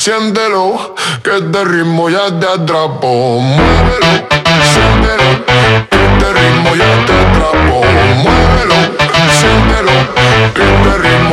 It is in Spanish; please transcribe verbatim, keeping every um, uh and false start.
Siéntelo, que este ritmo ya te atrapó. Muévelo, siéntelo, que este ritmo ya te atrapó. Muévelo, siéntelo, que este ritmo